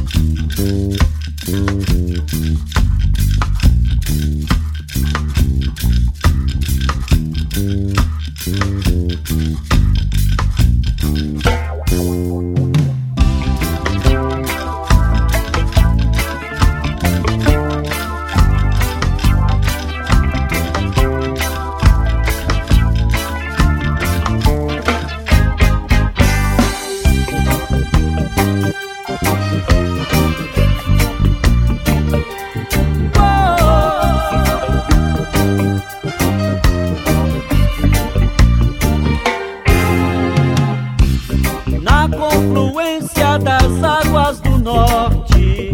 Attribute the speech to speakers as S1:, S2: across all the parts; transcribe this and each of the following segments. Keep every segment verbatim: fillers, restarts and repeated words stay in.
S1: Confluência das águas do norte,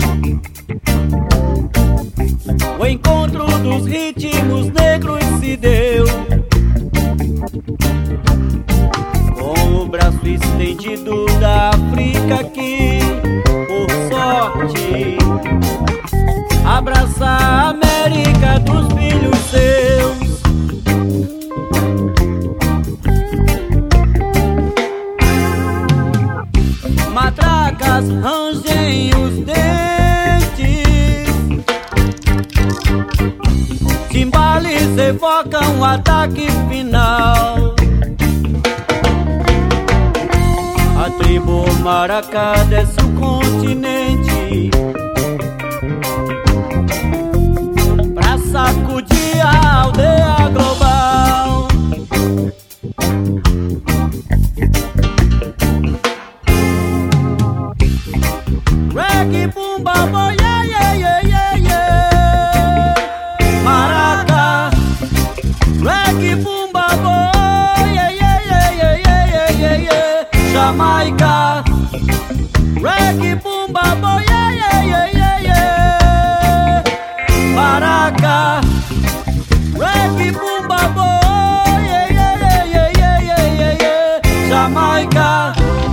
S1: o encontro dos ritmos negros se deu. Com o braço estendido da África que, por sorte, abraça a América dos filhos seus. Matracas rangem os dentes, timbales evocam o ataque final. A tribo Maracá desce o continente pra sacudir a aldeia global. Reggae, bumba, boy, yeah, yeah, yeah, yeah, yeah. Maraca, reggae, bumba, boy, yeah, yeah, yeah, yeah, yeah, yeah, yeah. Jamaica, reggae, bumba, boy, yeah, yeah, yeah, yeah, yeah. Maraca, reggae, bumba, boy, yeah, yeah, yeah, yeah, yeah, yeah, yeah. Jamaica.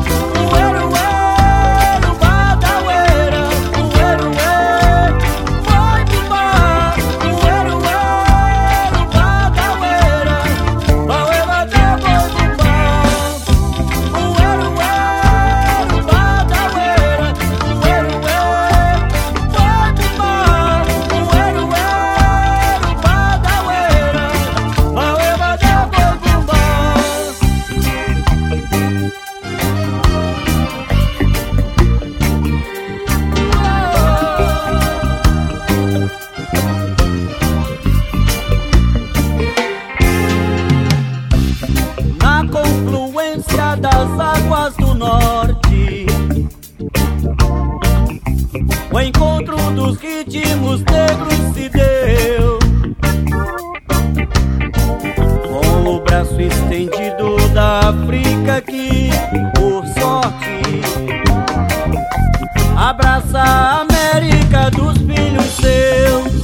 S1: Das águas do norte, o encontro dos ritmos negros se deu. Com o braço estendido da África que, por sorte, abraça a América dos filhos seus.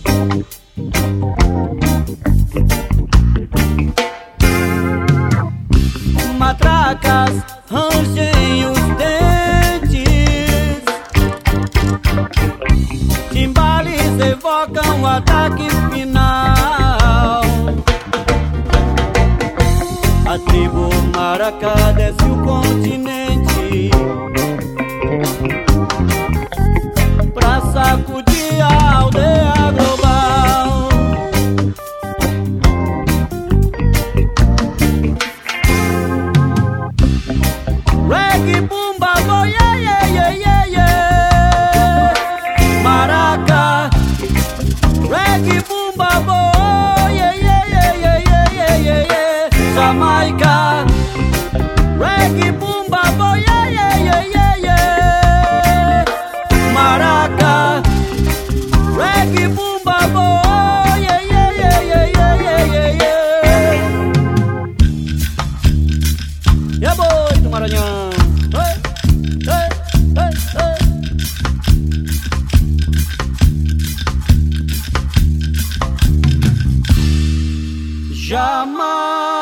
S1: Matracas rangem os dentes, timbales evocam o ataque final. A tribo Maracá desce o continente pra sacudir a aldeia global. Reggae, bumba, boy, yeah, yeah, yeah, yeah, yeah. Maraca, reggae, bumba, boy, yeah, yeah, yeah, yeah, yeah, yeah, yeah. Jamaica, reggae, bumba, boy, yeah, yeah, yeah, yeah, yeah. Maraca, reggae, bumba, boy, yeah, yeah, yeah, yeah, yeah, yeah, yeah. Yeah, boy, do Maranhão. Jamais